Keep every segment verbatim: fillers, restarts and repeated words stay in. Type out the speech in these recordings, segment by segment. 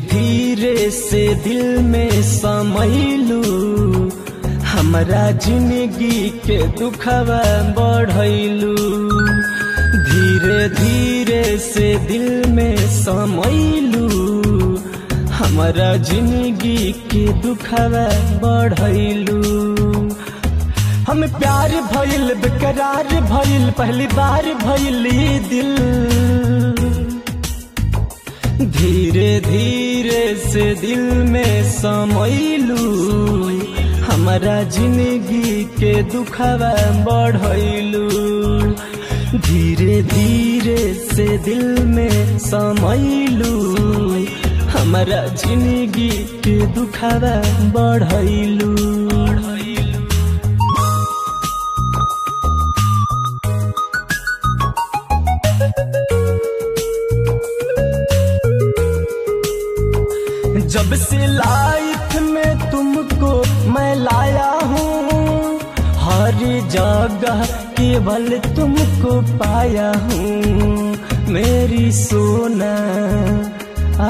धीरे से दिल में समैलू, हमरा जिंदगी के दुखवा बढ़ैलू। धीरे धीरे से दिल में समैलू, हमरा जिंदगी के दुखवा बढ़ैलू। हम प्यार भइल बेकरार भइल, पहली बार भइल दिल। धीरे धीरे से दिल में समैलू, हमरा जिंदगी के दुखवा बढ़ैलू। धीरे धीरे से दिल में समैलू, हमरा जिंदगी के दुखवा बढ़ैलू। जब से लाइफ में तुमको मैं लाया हूँ, हर जगह केवल तुमको पाया हूँ। मेरी सोना आ,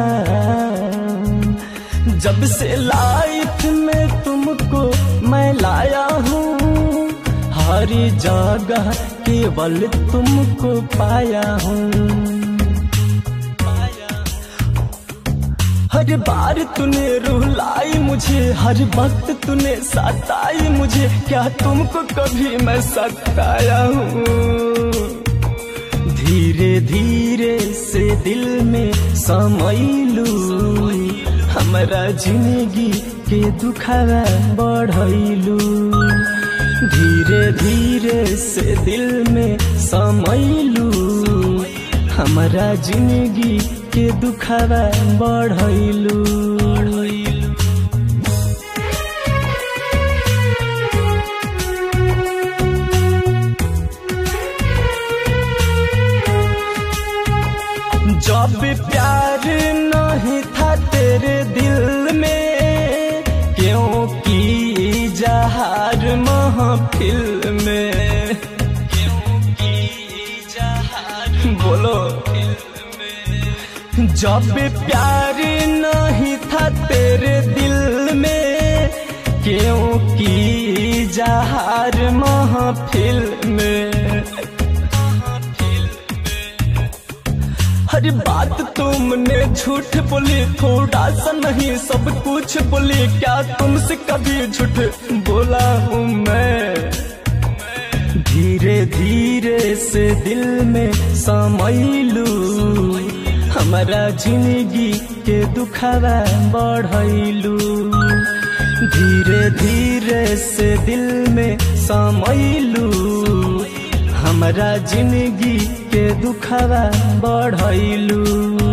जब से लाइफ में तुमको मैं लाया हूँ, हर जगह केवल तुमको पाया हूँ। हर बार तूने रुलाई मुझे, हर वक्त तूने सताई मुझे, क्या तुमको कभी मैं सताया हूँ? धीरे धीरे से दिल में समैलू, हमरा जिंदगी के दुखवा बढ़ैलू। धीरे धीरे से दिल में समैलू, हमरा जिंदगी के दुखवा बढ़ैलू। जब प्यार नहीं था तेरे दिल में, क्यों की इजहार महफिल में? क्यों की इजहार बोलो। जब प्यार नहीं था तेरे दिल में, क्यों की इजहार महफिल में? हर बात तुमने झूठ बोली, थोड़ा सा नहीं सब कुछ बोली, क्या तुमसे कभी झूठ बोला हूँ मैं? धीरे धीरे से दिल में समैलू, हमरा जिंदगी के दुखवा बढ़ैलू। धीरे धीरे से दिल में समैलू, हमरा जिंदगी के दुखवा बढ़ैलू।